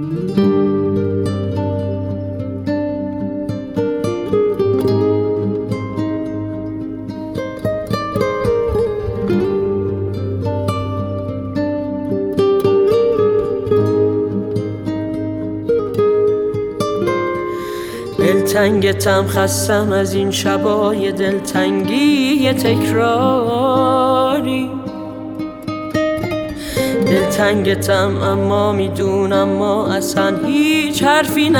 دلتنگتم، خستم از این شبای دلتنگی تکراری. دلتنگتم اما میدونم ما اصلا هیچ حرفی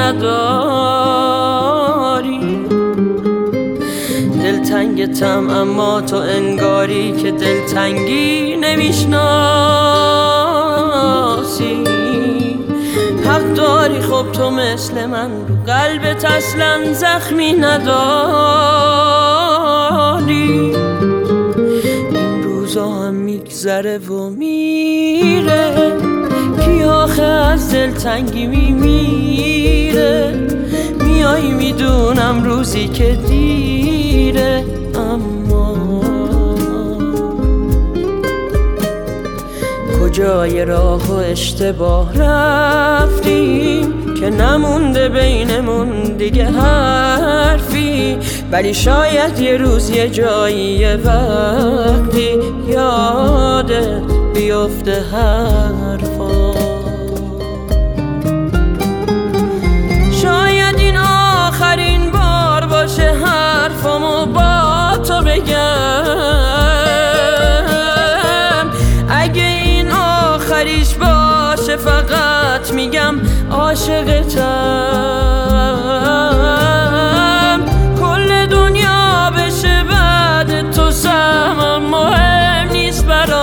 نداری. دلتنگتم اما تو انگاری که دلتنگی نمیشناسی. حق داری، خب تو مثل من رو قلبت اصلا زخمی نداری. این روزا هم میگذره و میره، کی آخه از دلتنگی میمیره. میای میدونم روزی که دیره، اما کجای راه و اشتباه رفتیم که نمونده بینمون دیگه حرفی. ولی شاید یه روز یه جایی یه وقتی یادت بیفته حرفا. شاید این آخرین بار باشه حرفامو با تو بگم. اگه این آخریش باشه فقط میگم عاشقتم. کل دنیا بشه بعد تو سهمم مهم نیست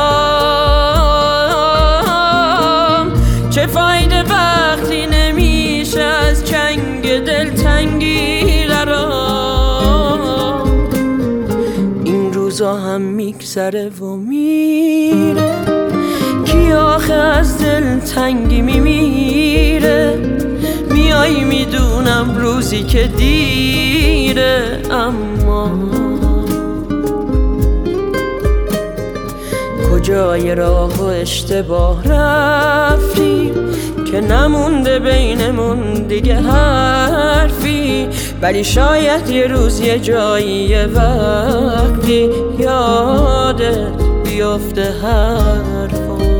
برام. چه فایده وقتی نمیشه از چنگ دلتنگی قرار. این روزا هم میگذره و میره، کی آخه از دلتنگی میمیره. میای میدونم روزی که دیره، اما کجای راه و اشتباه رفتیم که نمونده بینمون دیگه حرفی. ولی شاید یه روز یه جایی یه وقتی یادت بیفته حرفا.